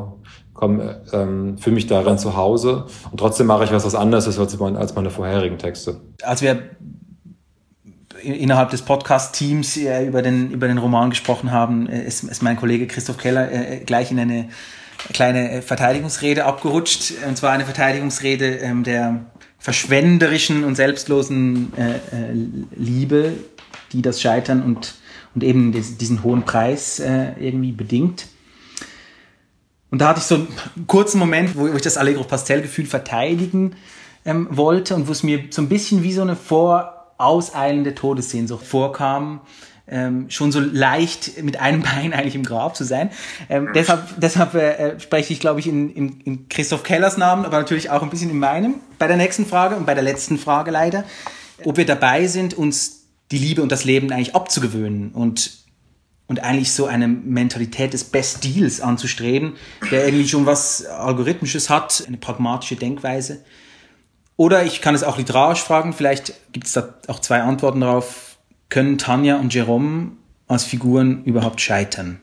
fühle mich darin zu Hause. Und trotzdem mache ich was anderes ist als meine vorherigen Texte. Als wir innerhalb des Podcast-Teams über den Roman gesprochen haben, ist mein Kollege Christoph Keller gleich in eine kleine Verteidigungsrede abgerutscht. Und zwar eine Verteidigungsrede der verschwenderischen und selbstlosen Liebe, die das Scheitern und eben diesen hohen Preis irgendwie bedingt. Und da hatte ich so einen kurzen Moment, wo ich das Allegro Pastel-Gefühl verteidigen wollte und wo es mir so ein bisschen wie so eine vorauseilende Todessehnsucht vorkam, schon so leicht mit einem Bein eigentlich im Grab zu sein. Deshalb spreche ich, glaube ich, in Christoph Kellers Namen, aber natürlich auch ein bisschen in meinem, bei der nächsten Frage und bei der letzten Frage leider, ob wir dabei sind, uns die Liebe und das Leben eigentlich abzugewöhnen und eigentlich so eine Mentalität des Best Deals anzustreben, der irgendwie schon was Algorithmisches hat, eine pragmatische Denkweise. Oder ich kann es auch literarisch fragen, vielleicht gibt es da auch zwei Antworten darauf. Können Tanja und Jerome als Figuren überhaupt scheitern?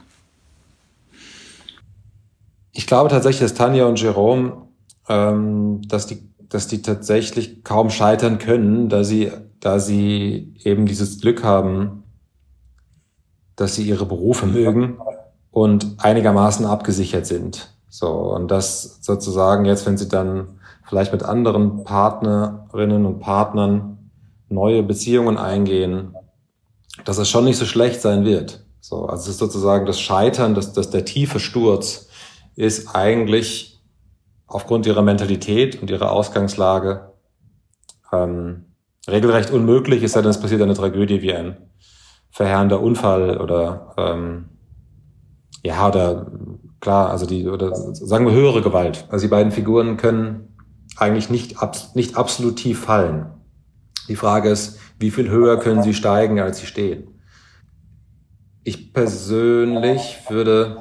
Ich glaube tatsächlich, dass Tanja und Jerome, dass die tatsächlich kaum scheitern können, da sie eben dieses Glück haben, dass sie ihre Berufe mögen und einigermaßen abgesichert sind. So, und das sozusagen jetzt, wenn sie dann vielleicht mit anderen Partnerinnen und Partnern neue Beziehungen eingehen, dass es schon nicht so schlecht sein wird. So, also es ist sozusagen das Scheitern, dass der tiefe Sturz ist eigentlich aufgrund ihrer Mentalität und ihrer Ausgangslage regelrecht unmöglich, es sei denn, es passiert eine Tragödie wie ein verheerender Unfall oder sagen wir höhere Gewalt. Also die beiden Figuren können eigentlich nicht absolut tief fallen. Die Frage ist, wie viel höher können sie steigen, als sie stehen? Ich persönlich würde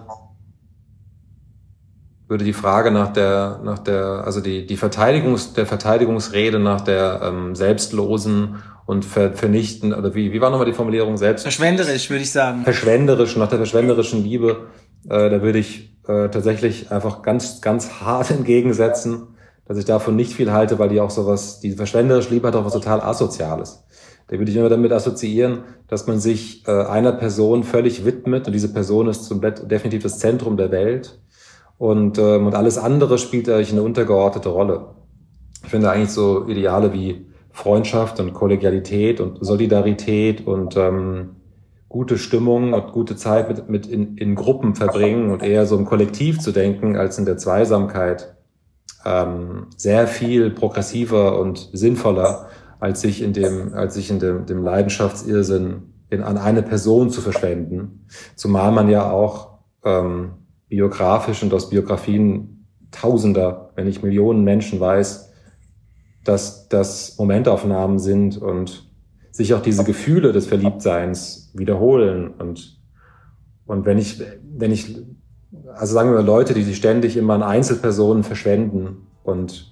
die Frage die Verteidigungsrede nach der selbstlosen und vernichten, oder wie war nochmal die Formulierung? Verschwenderisch, würde ich sagen. Nach der verschwenderischen Liebe, da würde ich tatsächlich einfach ganz, ganz hart entgegensetzen, dass ich davon nicht viel halte, weil die verschwenderische Liebe hat auch was total Asoziales. Da würde ich immer damit assoziieren, dass man sich einer Person völlig widmet und diese Person ist definitiv das Zentrum der Welt und alles andere spielt eigentlich eine untergeordnete Rolle. Ich finde eigentlich so Ideale wie Freundschaft und Kollegialität und Solidarität und gute Stimmung und gute Zeit mit in Gruppen verbringen und eher so im Kollektiv zu denken als in der Zweisamkeit sehr viel progressiver und sinnvoller, als sich in dem Leidenschaftsirrsinn an eine Person zu verschwenden. Zumal man ja auch biografisch und aus Biografien Tausender, wenn nicht Millionen Menschen weiß, dass das Momentaufnahmen sind und sich auch diese Gefühle des Verliebtseins wiederholen. Und wenn ich, also sagen wir mal Leute, die sich ständig immer an Einzelpersonen verschwenden und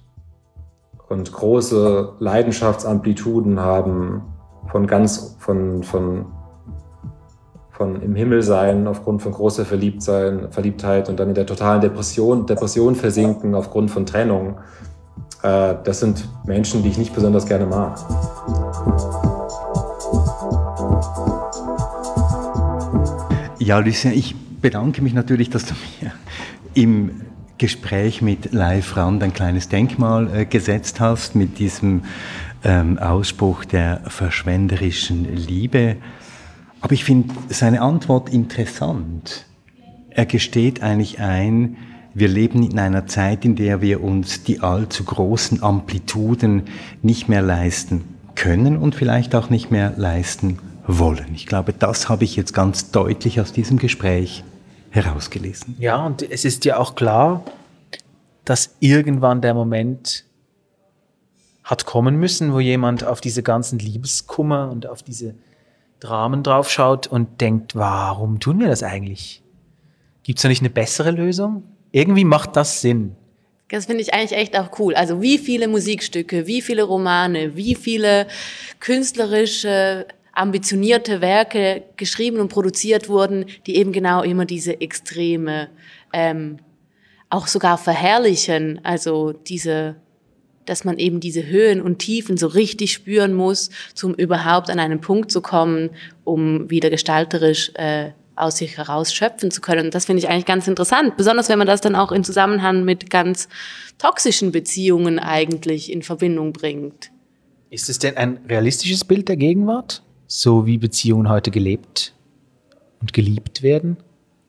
große Leidenschaftsamplituden haben von von im Himmel sein aufgrund von großer Verliebtheit und dann in der totalen Depression versinken aufgrund von Trennung. Das sind Menschen, die ich nicht besonders gerne mag. Ja, Lucien, ich bedanke mich natürlich, dass du mir im Gespräch mit Leif Rand ein kleines Denkmal gesetzt hast, mit diesem Ausspruch der verschwenderischen Liebe. Aber ich finde seine Antwort interessant. Er gesteht eigentlich ein, wir leben in einer Zeit, in der wir uns die allzu großen Amplituden nicht mehr leisten können und vielleicht auch nicht mehr leisten wollen. Ich glaube, das habe ich jetzt ganz deutlich aus diesem Gespräch herausgelesen. Ja, und es ist ja auch klar, dass irgendwann der Moment hat kommen müssen, wo jemand auf diese ganzen Liebeskummer und auf diese Dramen draufschaut und denkt, warum tun wir das eigentlich? Gibt es da nicht eine bessere Lösung? Irgendwie macht das Sinn. Das finde ich eigentlich echt auch cool. Also wie viele Musikstücke, wie viele Romane, wie viele künstlerische, ambitionierte Werke geschrieben und produziert wurden, die eben genau immer diese Extreme auch sogar verherrlichen. Also dass man eben diese Höhen und Tiefen so richtig spüren muss, um überhaupt an einen Punkt zu kommen, um wieder gestalterisch aus sich heraus schöpfen zu können. Und das finde ich eigentlich ganz interessant, besonders wenn man das dann auch in Zusammenhang mit ganz toxischen Beziehungen eigentlich in Verbindung bringt. Ist es denn ein realistisches Bild der Gegenwart, so wie Beziehungen heute gelebt und geliebt werden?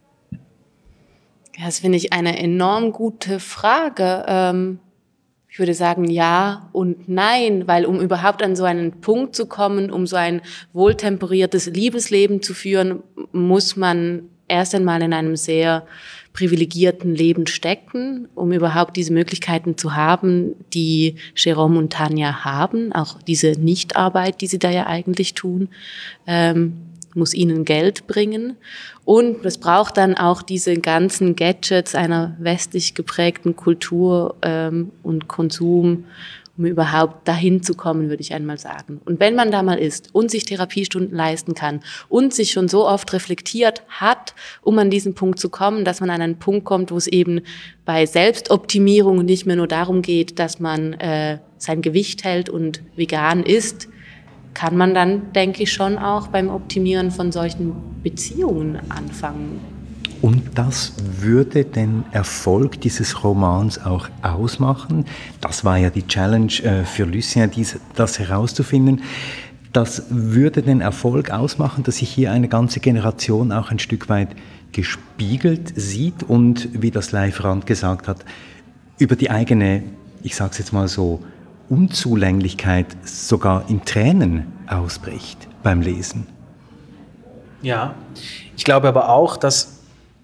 Ja, das finde ich eine enorm gute Frage. Ich würde sagen ja und nein, weil um überhaupt an so einen Punkt zu kommen, um so ein wohltemperiertes Liebesleben zu führen, muss man erst einmal in einem sehr privilegierten Leben stecken, um überhaupt diese Möglichkeiten zu haben, die Jérôme und Tanja haben, auch diese Nichtarbeit, die sie da ja eigentlich tun, muss ihnen Geld bringen. Und es braucht dann auch diese ganzen Gadgets einer westlich geprägten Kultur und Konsum, um überhaupt dahin zu kommen, würde ich einmal sagen. Und wenn man da mal ist und sich Therapiestunden leisten kann und sich schon so oft reflektiert hat, um an diesen Punkt zu kommen, dass man an einen Punkt kommt, wo es eben bei Selbstoptimierung nicht mehr nur darum geht, dass man sein Gewicht hält und vegan isst, kann man dann, denke ich, schon auch beim Optimieren von solchen Beziehungen anfangen. Und das würde den Erfolg dieses Romans auch ausmachen. Das war ja die Challenge für Lucien, das herauszufinden. Das würde den Erfolg ausmachen, dass sich hier eine ganze Generation auch ein Stück weit gespiegelt sieht und, wie das Leif Rand gesagt hat, über die eigene, ich sage es jetzt mal so, Unzulänglichkeit sogar in Tränen ausbricht beim Lesen. Ja, ich glaube aber auch, dass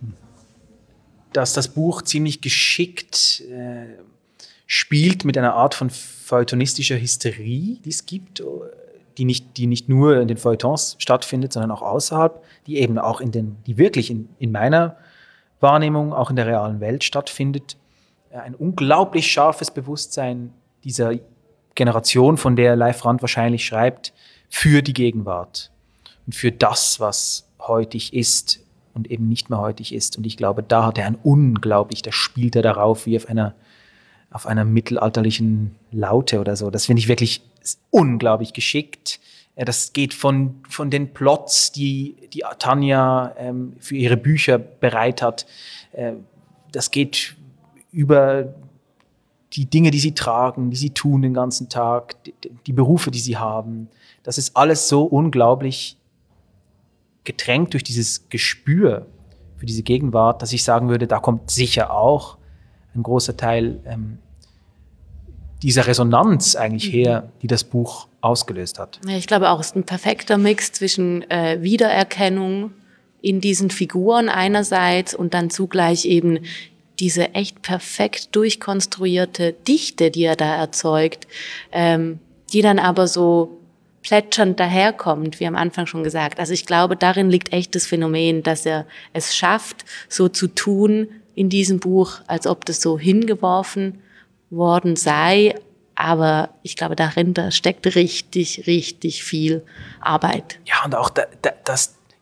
das Buch ziemlich geschickt spielt mit einer Art von feuilletonistischer Hysterie, die es gibt, die nicht nur in den Feuilletons stattfindet, sondern auch außerhalb, die eben auch die wirklich in meiner Wahrnehmung auch in der realen Welt stattfindet. Ein unglaublich scharfes Bewusstsein dieser Generation, von der Leif Rand wahrscheinlich schreibt, für die Gegenwart und für das, was heutig ist und eben nicht mehr heutig ist. Und ich glaube, da hat er da spielt er darauf wie auf einer mittelalterlichen Laute oder so. Das finde ich wirklich unglaublich geschickt. Das geht von den Plots, die Tanja für ihre Bücher bereit hat. Das geht über die Dinge, die sie tragen, die sie tun den ganzen Tag, die Berufe, die sie haben. Das ist alles so unglaublich getränkt durch dieses Gespür für diese Gegenwart, dass ich sagen würde, da kommt sicher auch ein großer Teil dieser Resonanz eigentlich her, die das Buch ausgelöst hat. Ja, ich glaube auch, es ist ein perfekter Mix zwischen Wiedererkennung in diesen Figuren einerseits und dann zugleich eben diese echt perfekt durchkonstruierte Dichte, die er da erzeugt, die dann aber so plätschernd daherkommt, wie am Anfang schon gesagt. Also ich glaube, darin liegt echt das Phänomen, dass er es schafft, so zu tun in diesem Buch, als ob das so hingeworfen worden sei. Aber ich glaube, da steckt richtig, richtig viel Arbeit. Ja, und auch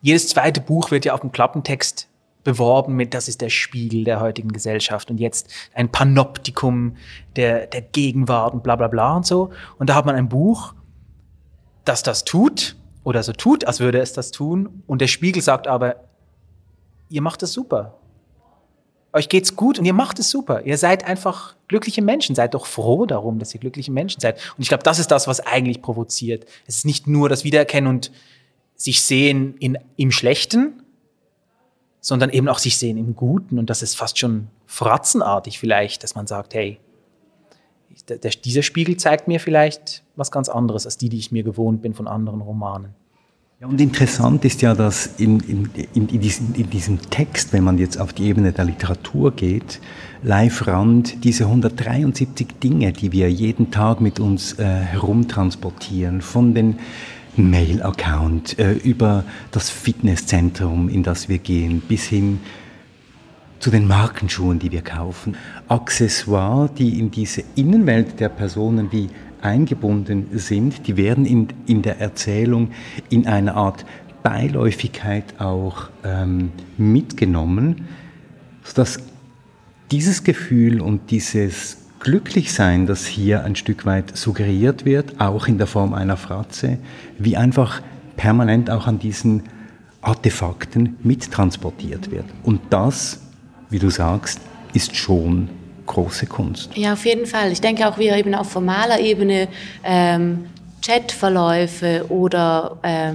jedes zweite Buch wird ja auf dem Klappentext beworben mit, das ist der Spiegel der heutigen Gesellschaft und jetzt ein Panoptikum der Gegenwart und bla bla bla und so. Und da hat man ein Buch, das tut oder so tut, als würde es das tun. Und der Spiegel sagt aber, ihr macht es super. Euch geht's gut und ihr macht es super. Ihr seid einfach glückliche Menschen. Seid doch froh darum, dass ihr glückliche Menschen seid. Und ich glaube, das ist das, was eigentlich provoziert. Es ist nicht nur das Wiedererkennen und sich sehen im Schlechten, sondern eben auch sich sehen im Guten. Und das ist fast schon fratzenartig vielleicht, dass man sagt, hey, dieser Spiegel zeigt mir vielleicht was ganz anderes als die ich mir gewohnt bin von anderen Romanen. Ja, und interessant ist ja, dass in diesem Text, wenn man jetzt auf die Ebene der Literatur geht, Leif Rand diese 173 Dinge, die wir jeden Tag mit uns herumtransportieren, von den Mail-Account über das Fitnesszentrum, in das wir gehen, bis hin zu den Markenschuhen, die wir kaufen. Accessoires, die in diese Innenwelt der Personen wie eingebunden sind, die werden in der Erzählung in einer Art Beiläufigkeit auch mitgenommen, sodass dieses Gefühl und dieses Glücklichsein, das hier ein Stück weit suggeriert wird, auch in der Form einer Fratze, wie einfach permanent auch an diesen Artefakten mittransportiert wird. Und das, wie du sagst, ist schon große Kunst. Ja, auf jeden Fall. Ich denke auch, wie er eben auf formaler Ebene Chatverläufe oder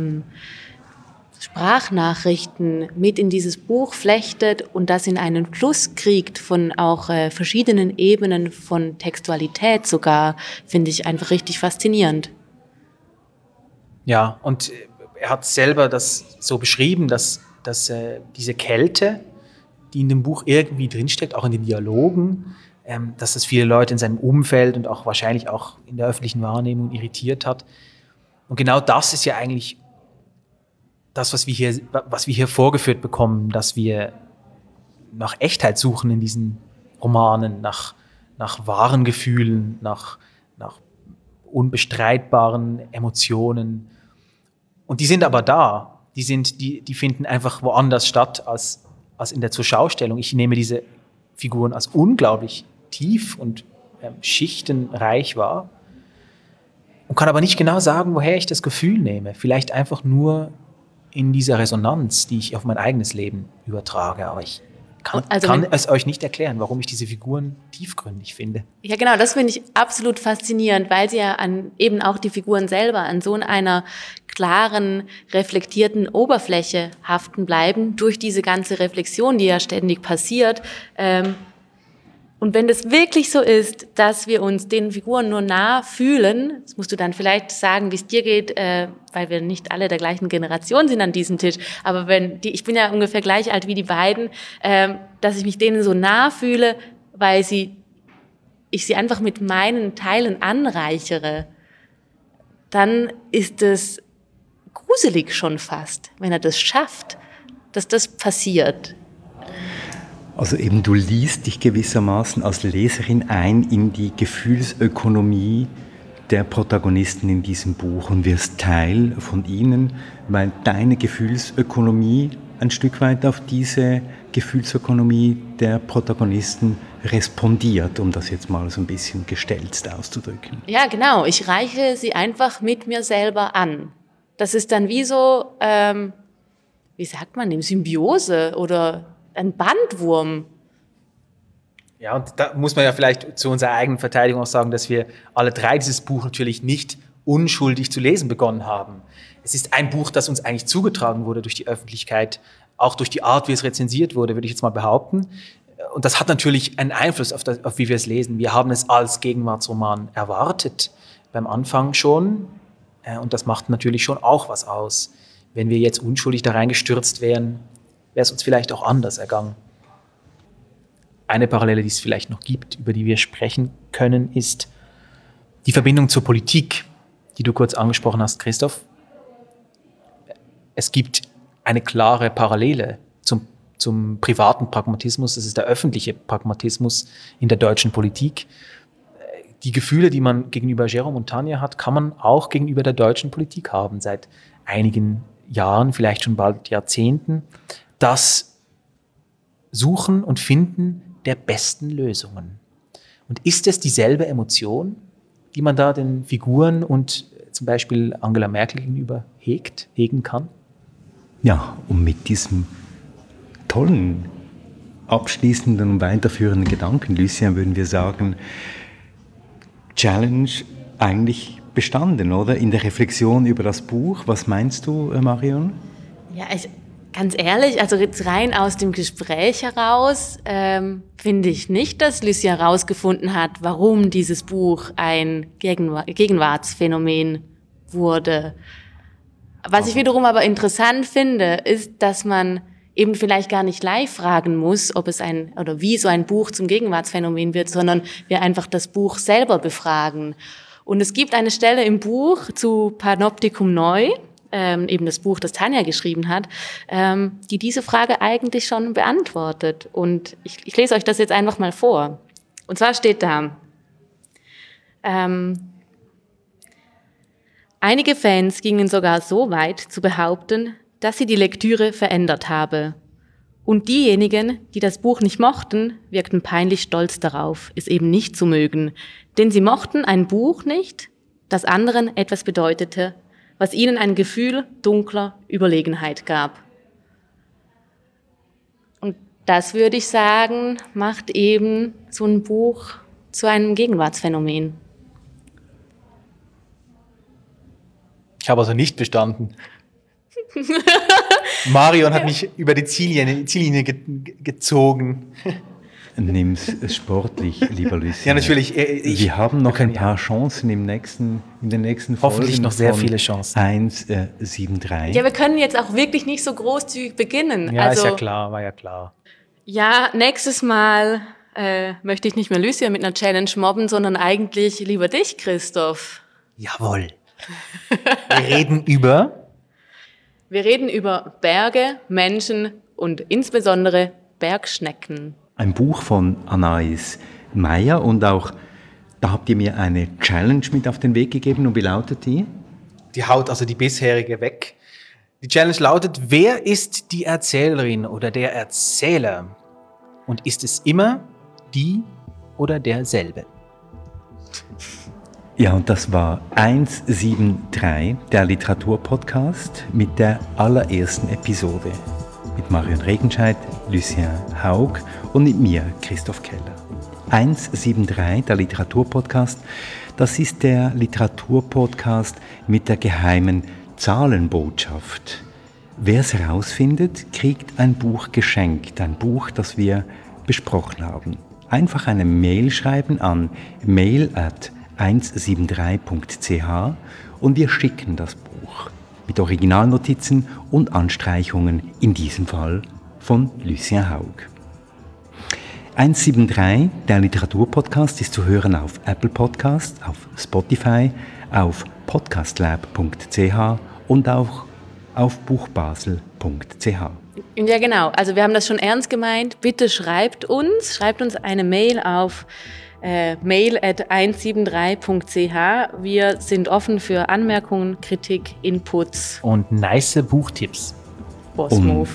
Sprachnachrichten mit in dieses Buch flechtet und das in einen Fluss kriegt von auch verschiedenen Ebenen von Textualität sogar, finde ich einfach richtig faszinierend. Ja, und er hat selber das so beschrieben, dass diese Kälte, die in dem Buch irgendwie drinsteckt, auch in den Dialogen, dass das viele Leute in seinem Umfeld und auch wahrscheinlich auch in der öffentlichen Wahrnehmung irritiert hat. Und genau das ist ja eigentlich das, was wir hier vorgeführt bekommen, dass wir nach Echtheit suchen in diesen Romanen, nach wahren Gefühlen, nach unbestreitbaren Emotionen. Und die sind aber da. Die finden einfach woanders statt als in der Zurschaustellung. Ich nehme diese Figuren als unglaublich tief und schichtenreich wahr und kann aber nicht genau sagen, woher ich das Gefühl nehme. Vielleicht einfach nur in dieser Resonanz, die ich auf mein eigenes Leben übertrage. Aber ich kann es euch nicht erklären, warum ich diese Figuren tiefgründig finde. Ja, genau, das finde ich absolut faszinierend, weil sie ja eben auch die Figuren selber an so einer klaren, reflektierten Oberfläche haften bleiben, durch diese ganze Reflexion, die ja ständig passiert. Und wenn das wirklich so ist, dass wir uns den Figuren nur nah fühlen, das musst du dann vielleicht sagen, wie es dir geht, weil wir nicht alle der gleichen Generation sind an diesem Tisch, aber ich bin ja ungefähr gleich alt wie die beiden, dass ich mich denen so nah fühle, weil ich sie einfach mit meinen Teilen anreichere, dann ist es gruselig schon fast, wenn er das schafft, dass das passiert. Also eben, du liest dich gewissermaßen als Leserin ein in die Gefühlsökonomie der Protagonisten in diesem Buch und wirst Teil von ihnen, weil deine Gefühlsökonomie ein Stück weit auf diese Gefühlsökonomie der Protagonisten respondiert, um das jetzt mal so ein bisschen gestelzt auszudrücken. Ja, genau. Ich reiche sie einfach mit mir selber an. Das ist dann wie so, wie sagt man dem, Symbiose oder ein Bandwurm. Ja, und da muss man ja vielleicht zu unserer eigenen Verteidigung auch sagen, dass wir alle drei dieses Buch natürlich nicht unschuldig zu lesen begonnen haben. Es ist ein Buch, das uns eigentlich zugetragen wurde durch die Öffentlichkeit, auch durch die Art, wie es rezensiert wurde, würde ich jetzt mal behaupten. Und das hat natürlich einen Einfluss auf wie wir es lesen. Wir haben es als Gegenwartsroman erwartet, beim Anfang schon. Und das macht natürlich schon auch was aus. Wenn wir jetzt unschuldig da reingestürzt wären, wäre es uns vielleicht auch anders ergangen. Eine Parallele, die es vielleicht noch gibt, über die wir sprechen können, ist die Verbindung zur Politik, die du kurz angesprochen hast, Christoph. Es gibt eine klare Parallele zum privaten Pragmatismus, das ist der öffentliche Pragmatismus in der deutschen Politik. Die Gefühle, die man gegenüber Jérôme Montagne hat, kann man auch gegenüber der deutschen Politik haben, seit einigen Jahren, vielleicht schon bald Jahrzehnten, das Suchen und Finden der besten Lösungen. Und ist es dieselbe Emotion, die man da den Figuren und zum Beispiel Angela Merkel gegenüber hegen kann? Ja, und mit diesem tollen, abschließenden und weiterführenden Gedanken, Lucien, würden wir sagen, Challenge eigentlich bestanden, oder? In der Reflexion über das Buch. Was meinst du, Marion? Ja, ganz ehrlich, also jetzt rein aus dem Gespräch heraus finde ich nicht, dass Lucien herausgefunden hat, warum dieses Buch ein Gegenwartsphänomen wurde. Was ich wiederum aber interessant finde, ist, dass man eben vielleicht gar nicht live fragen muss, ob es oder wie so ein Buch zum Gegenwartsphänomen wird, sondern wir einfach das Buch selber befragen. Und es gibt eine Stelle im Buch zu Panoptikum Neu, eben das Buch, das Tanja geschrieben hat, die diese Frage eigentlich schon beantwortet. Und ich lese euch das jetzt einfach mal vor. Und zwar steht da, einige Fans gingen sogar so weit zu behaupten, dass sie die Lektüre verändert habe. Und diejenigen, die das Buch nicht mochten, wirkten peinlich stolz darauf, es eben nicht zu mögen. Denn sie mochten ein Buch nicht, das anderen etwas bedeutete, was ihnen ein Gefühl dunkler Überlegenheit gab. Und das, würde ich sagen, macht eben so ein Buch zu einem Gegenwartsphänomen. Ich habe also nicht bestanden. Marion hat mich über die Ziellinie gezogen. Nimm's sportlich, lieber Lucien. Ja, natürlich. Wir haben noch ein paar Chancen in den nächsten Folgen. Hoffentlich noch sehr viele Chancen. 173. Ja, wir können jetzt auch wirklich nicht so großzügig beginnen. Ja, also, ist ja klar, war ja klar. Ja, nächstes Mal möchte ich nicht mehr Lucien mit einer Challenge mobben, sondern eigentlich lieber dich, Christoph. Jawohl. Wir reden über Berge, Menschen und insbesondere Bergschnecken. Ein Buch von Anais Meier und auch, da habt ihr mir eine Challenge mit auf den Weg gegeben. Und wie lautet die? Die haut also die bisherige weg. Die Challenge lautet, wer ist die Erzählerin oder der Erzähler? Und ist es immer die oder derselbe? Ja, und das war 173, der Literaturpodcast mit der allerersten Episode. Mit Marion Regenscheid, Lucien Haug und mit mir, Christoph Keller. 173, der Literaturpodcast, das ist der Literaturpodcast mit der geheimen Zahlenbotschaft. Wer es herausfindet, kriegt ein Buch geschenkt, ein Buch, das wir besprochen haben. Einfach eine Mail schreiben an mail@173.ch und wir schicken das Buch mit Originalnotizen und Anstreichungen, in diesem Fall von Lucien Haug. 173, der Literaturpodcast, ist zu hören auf Apple Podcast, auf Spotify, auf podcastlab.ch und auch auf buchbasel.ch. Ja, genau. Also wir haben das schon ernst gemeint. Bitte schreibt uns eine Mail auf mail@173.ch. Wir sind offen für Anmerkungen, Kritik, Inputs. Und nice Buchtipps. Boss Move.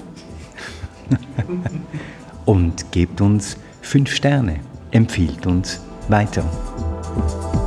Und gebt uns 5 Sterne. Empfiehlt uns weiter.